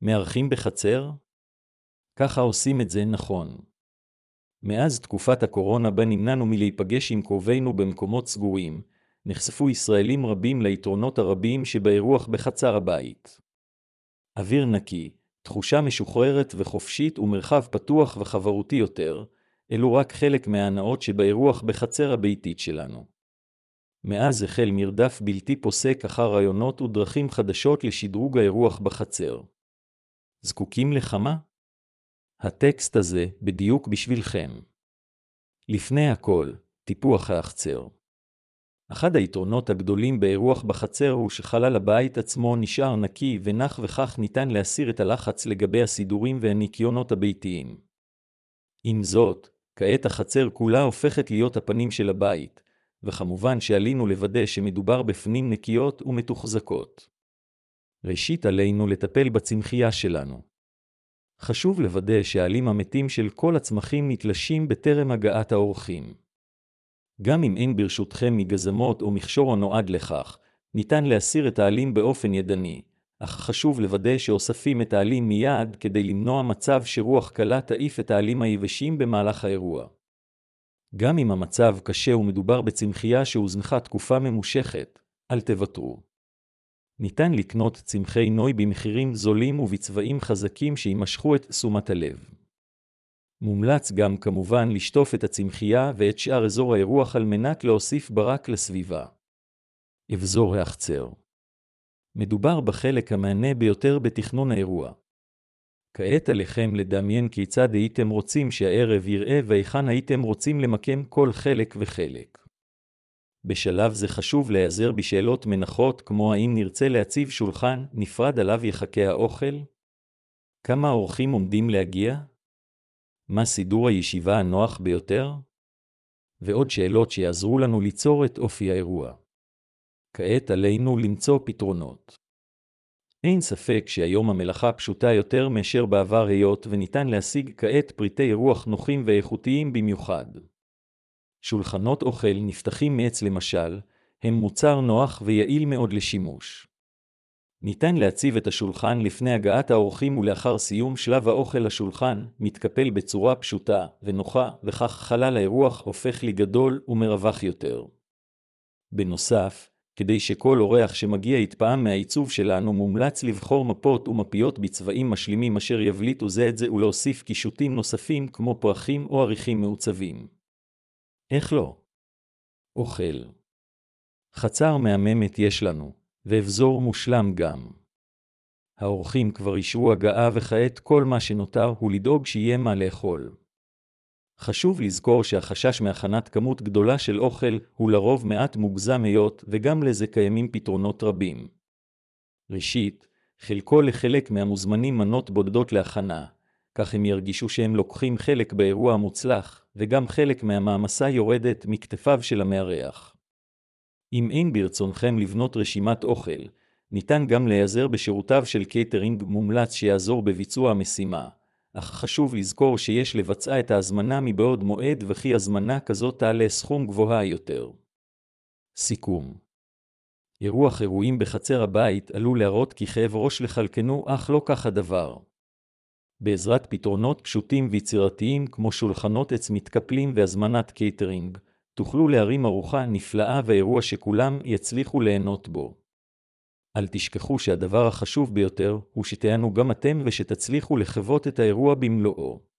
מארחים בחצר? ככה עושים את זה נכון. מאז תקופת הקורונה בה נמנענו מלהיפגש עם קרובינו במקומות סגורים, נחשפו ישראלים רבים ליתרונות הרבים שבאירוח בחצר הבית. אוויר נקי, תחושה משוחררת וחופשית ומרחב פתוח וחברותי יותר, אלו רק חלק מההנאות שבאירוח בחצר הביתית שלנו. מאז החל מרדף בלתי פוסק אחר רעיונות ודרכים חדשות לשדרוג האירוח בחצר. זקוקים לכמה? הטקסט הזה בדיוק בשבילכם. לפני הכל, טיפוח החצר. אחד היתרונות הגדולים באירוח בחצר הוא שחלל הבית עצמו נשאר נקי ונח, וכך ניתן להסיר את הלחץ לגבי הסידורים והניקיונות הביתיים. עם זאת, כעת החצר כולה הופכת להיות הפנים של הבית, וכמובן שעלינו לוודא שמדובר בפנים נקיות ומתוחזקות. ראשית עלינו לטפל בצמחייה שלנו. חשוב לוודא שהעלים המתים של כל הצמחים מתלשים בטרם הגעת האורחים. גם אם אין ברשותכם מגזמות או מכשור הנועד לכך, ניתן להסיר את העלים באופן ידני, אך חשוב לוודא שאוספים את העלים מיד כדי למנוע מצב שרוח קלה תעיף את העלים היבשים במהלך האירוע. גם אם המצב קשה ומדובר בצמחייה שהוזנחה תקופה ממושכת, אל תוותרו. ניתן לקנות צמחי נוי במחירים זולים ובצבעים חזקים שימשכו את תשומת הלב. מומלץ גם כמובן לשטוף את הצמחייה ואת שאר אזור האירוח על מנת להוסיף ברק לסביבה. אבזור החצר. מדובר בחלק המענה ביותר בתכנון האירוע. כעת עליכם לדמיין כיצד הייתם רוצים שהערב יראה והיכן הייתם רוצים למקם כל חלק וחלק. בשלב זה חשוב להיעזר בשאלות מנחות כמו האם נרצה להציב שולחן נפרד עליו יחכה האוכל? כמה אורחים עומדים להגיע? מה סידור הישיבה הנוח ביותר? ועוד שאלות שיעזרו לנו ליצור את אופי האירוע. כעת עלינו למצוא פתרונות. אין ספק שהיום המלאכה פשוטה יותר מאשר בעבר, היות וניתן להשיג כעת פריטי אירוח נוחים ואיכותיים במיוחד. שולחנות אוכל נפתחים מעץ למשל, הם מוצר נוח ויעיל מאוד לשימוש. ניתן להציב את השולחן לפני הגעת האורחים ולאחר סיום שלב האוכל השולחן מתקפל בצורה פשוטה ונוחה, וכך חלל האירוח הופך לגדול ומרווח יותר. בנוסף, כדי שכל אורח שמגיע יתפעם מהעיצוב שלנו, מומלץ לבחור מפות ומפיות בצבעים משלימים אשר יבליטו זה את זה ולהוסיף קישוטים נוספים כמו פרחים או עריכים מעוצבים. איך לא? אוכל. חצר מהממת יש לנו, ואבזור מושלם גם. האורחים כבר אישרו הגעה וכעת כל מה שנותר הוא לדאוג שיהיה מה לאכול. חשוב לזכור שהחשש מהכנת כמות גדולה של אוכל הוא לרוב מעט מוגזם, היות וגם לזה קיימים פתרונות רבים. ראשית, חלקו לחלק מהמוזמנים מנות בודדות להכנה, כך הם ירגישו שהם לוקחים חלק באירוע מוצלח, וגם חלק מהמעמסה יורדת מכתפיו של המארח. אם אין ברצונכם לבנות רשימת אוכל, ניתן גם להיעזר בשירותיו של קייטרינג מומלץ שיעזור בביצוע המשימה, אך חשוב לזכור שיש לבצע את ההזמנה מבעוד מועד, וכי הזמנה כזאת תעלה סכום גבוה יותר. סיכום. אירוח אירועים בחצר הבית עלול להראות ככאב ראש לחלקנו, אך לא כך הדבר. בעזרת פתרונות פשוטים ויצירתיים כמו שולחנות עץ מתקפלים והזמנת קייטרינג, תוכלו להרים ארוחה נפלאה ואירוע שכולם יצליחו ליהנות בו. אל תשכחו שהדבר החשוב ביותר הוא שתהנו גם אתם ושתצליחו לחוות את האירוע במלואו.